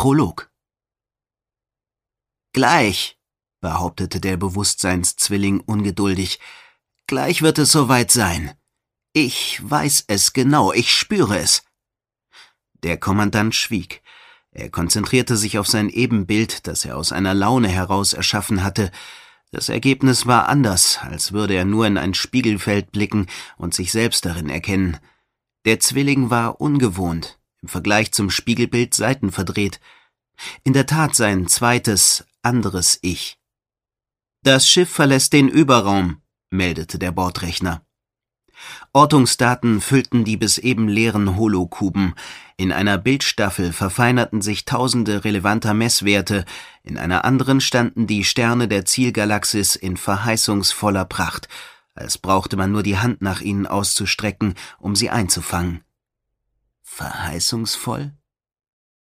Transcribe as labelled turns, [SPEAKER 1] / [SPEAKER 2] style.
[SPEAKER 1] Prolog. »Gleich«, behauptete der Bewusstseinszwilling ungeduldig, »gleich wird es soweit sein. Ich weiß es genau, ich spüre es.« Der Kommandant schwieg. Er konzentrierte sich auf sein Ebenbild, das er aus einer Laune heraus erschaffen hatte. Das Ergebnis war anders, als würde er nur in ein Spiegelfeld blicken und sich selbst darin erkennen. Der Zwilling war ungewohnt, im Vergleich zum Spiegelbild seitenverdreht. In der Tat sein zweites, anderes Ich. »Das Schiff verlässt den Überraum«, meldete der Bordrechner. Ortungsdaten füllten die bis eben leeren Holokuben. In einer Bildstaffel verfeinerten sich tausende relevanter Messwerte, in einer anderen standen die Sterne der Zielgalaxis in verheißungsvoller Pracht, als brauchte man nur die Hand nach ihnen auszustrecken, um sie einzufangen. Verheißungsvoll?